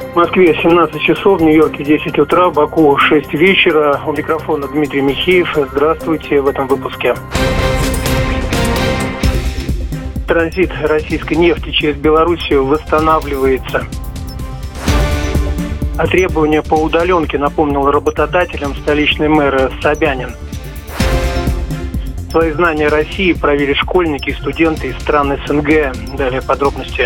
В Москве 17 часов, в Нью-Йорке 10 утра, Баку 6 вечера. У микрофона Дмитрий Михеев. Здравствуйте в этом выпуске. Транзит российской нефти через Белоруссию восстанавливается. А требования по удаленке напомнил работодателям столичный мэр Собянин. Свои знания России проверили школьники и студенты из стран СНГ. Далее подробности.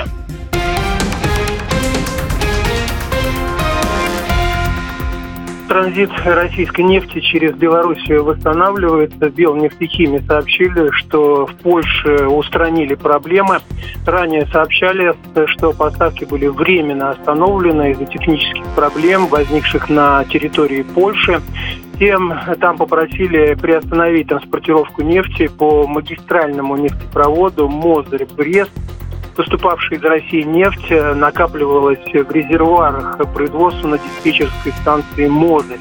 Транзит российской нефти через Белоруссию восстанавливается. Белнефтехимия сообщили, что в Польше устранили проблемы. Ранее сообщали, что поставки были временно остановлены из-за технических проблем, возникших на территории Польши. Там попросили приостановить транспортировку нефти по магистральному нефтепроводу Мозырь-Брест. Поступавшая из России нефть накапливалась в резервуарах производства на диспетчерской станции «Мозырь».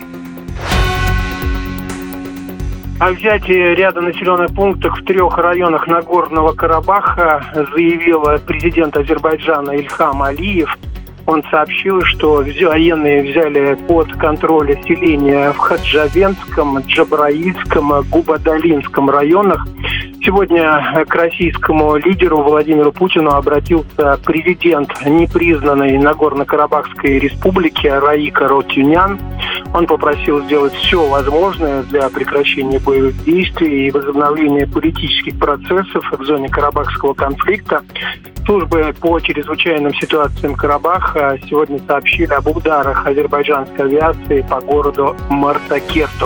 О взятии ряда населенных пунктов в 3 районах Нагорного Карабаха заявил президент Азербайджана Ильхам Алиев. Он сообщил, что военные взяли под контроль селения в Хаджавендском, Джабраильском, Губадалинском районах. Сегодня к российскому лидеру Владимиру Путину обратился президент непризнанной Нагорно-Карабахской республики Раик Арутюнян. Он попросил сделать все возможное для прекращения боевых действий и возобновления политических процессов в зоне Карабахского конфликта. Службы по чрезвычайным ситуациям Карабаха сегодня сообщили об ударах азербайджанской авиации по городу Мартакерту.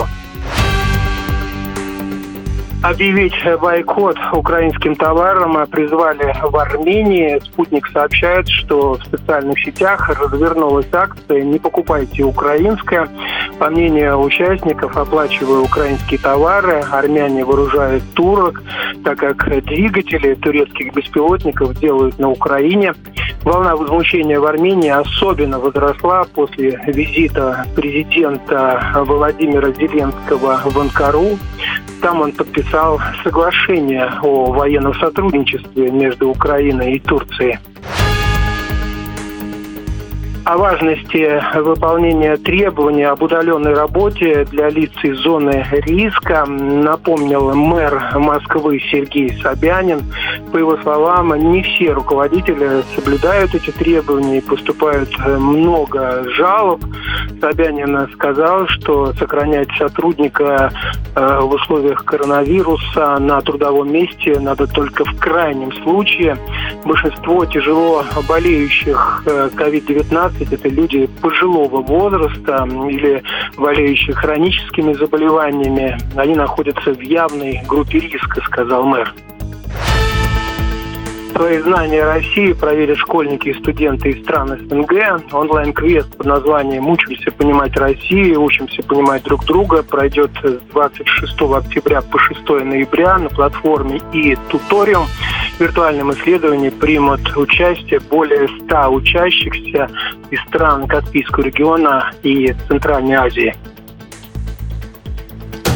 Объявить бойкот украинским товарам призвали в Армении. Спутник сообщает, что в социальных сетях развернулась акция «Не покупайте украинское». По мнению участников, оплачивая украинские товары, армяне вооружают турок, так как двигатели турецких беспилотников делают на Украине. Волна возмущения в Армении особенно возросла после визита президента Владимира Зеленского в Анкару. Там он подписал соглашение о военном сотрудничестве между Украиной и Турцией. О важности выполнения требований об удаленной работе для лиц из зоны риска напомнил мэр Москвы Сергей Собянин. По его словам, не все руководители соблюдают эти требования и поступают много жалоб. Собянин сказал, что сохранять сотрудника в условиях коронавируса на трудовом месте надо только в крайнем случае. Большинство тяжело болеющих COVID-19 это люди пожилого возраста или болеющие хроническими заболеваниями. Они находятся в явной группе риска, сказал мэр. Свои знания России проверят школьники и студенты из стран СНГ. Онлайн-квест под названием «Учимся понимать Россию, учимся понимать друг друга» пройдет с 26 октября по 6 ноября на платформе e-Tutorium. В виртуальном исследовании примут участие более 100 учащихся из стран Каспийского региона и Центральной Азии.